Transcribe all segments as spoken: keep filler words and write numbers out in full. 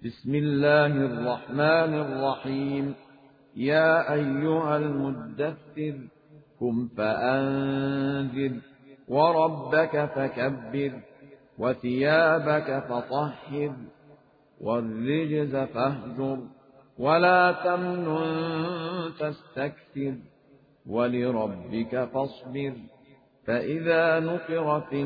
بسم الله الرحمن الرحيم. يا أيها المدثر قم فأنذر وربك فكبر وثيابك فطهر والرجز فاهجر ولا تمنن تستكثر ولربك فاصبر فإذا نقر في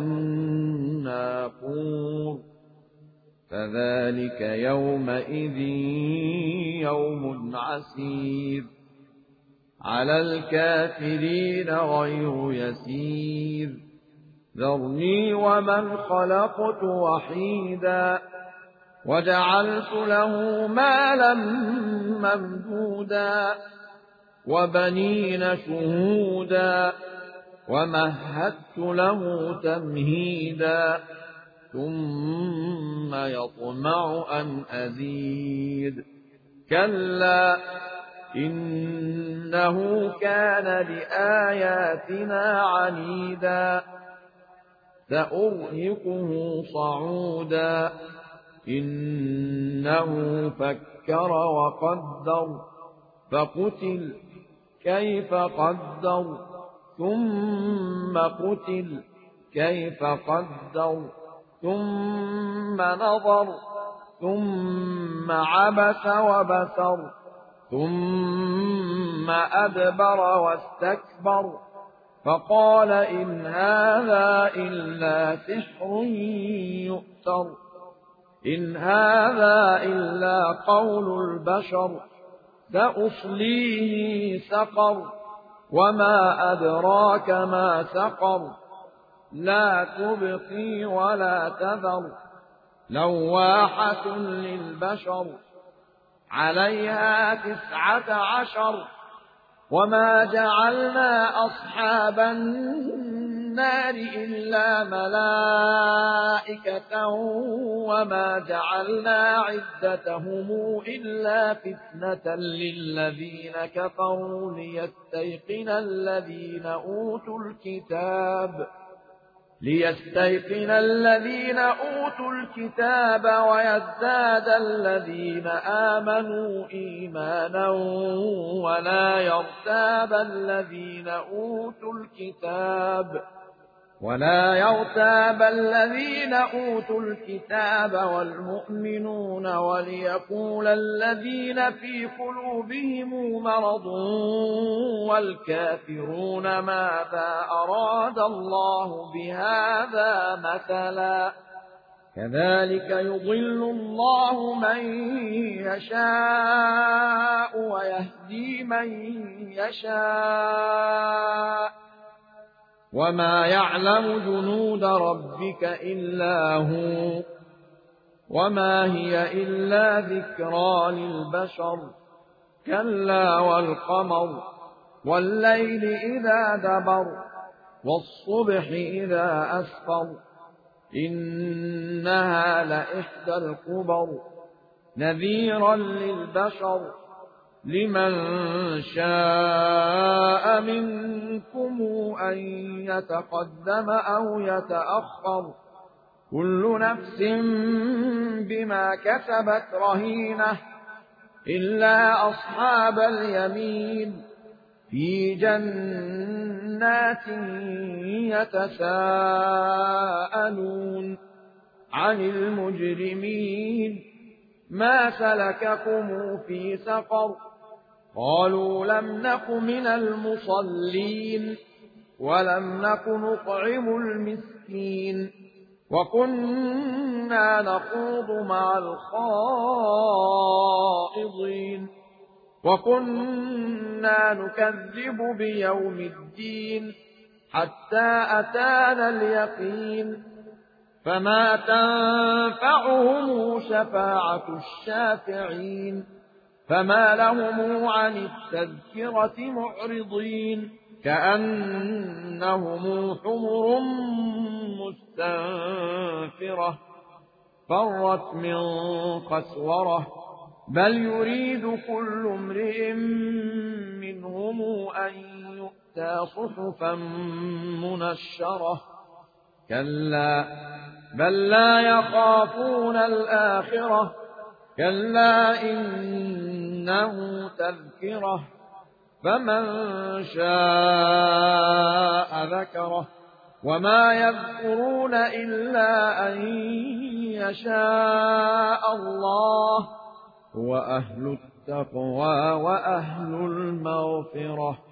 الناقور فذلك يومئذ يوم عسير على الكافرين غير يسير. ذرني ومن خلقت وحيدا وجعلت له مالا ممدودا وبنين شهودا ومهدت له تمهيدا ثم يطمع أن أزيد كلا إنه كان لآياتنا عنيدا سأرهقه صعودا إنه فكر وقدر فقتل كيف قدر ثم قتل كيف قدر ثم نظر ثم عبس وبسر ثم أدبر واستكبر فقال إن هذا إلا سحر يؤثر إن هذا إلا قول البشر سأصليه سقر وما أدراك ما سقر لا تبقي ولا تذر لواحة للبشر عليها تسعة عشر وما جعلنا أصحاب النار إلا ملائكة وما جعلنا عدتهم إلا فتنة للذين كفروا ليستيقن الذين أوتوا الكتاب ليستيقن الذين أوتوا الكتاب ويزداد الذين آمنوا إيمانا ولا يرتاب الذين أوتوا الكتاب ولا يرتاب الذين أوتوا الكتاب والمؤمنون وليقول الذين في قلوبهم مرض والكافرون ماذا أراد الله بهذا مثلا كذلك يضل الله من يشاء ويهدي من يشاء وما يعلم جنود ربك إلا هو وما هي إلا ذكرى للبشر كلا والقمر والليل إذا دبر والصبح إذا أسفر إنها لإحدى الكبر نذيرا للبشر لمن شاء منكم أن يتقدم أو يتأخر كل نفس بما كسبت رهينة إلا أصحاب اليمين في جنات يتساءلون عن المجرمين ما سلككم في سقر قالوا لم نك من المصلين ولم نك نطعم المسكين وكنا نخوض مع الخائضين وكنا نكذب بيوم الدين حتى أتانا اليقين فما تنفعهم شفاعة الشافعين فما لهم عن التذكرة معرضين كأنهم حمر مستنفرة فرت من قسورة بل يريد كل امرئ منهم أن يؤتى صحفا منشرة كلا بل لا يخافون الآخرة كلا إنه تذكرة فمن شاء ذكره وما يذكرون إلا أن يشاء الله هو أهل التقوى وأهل المغفرة.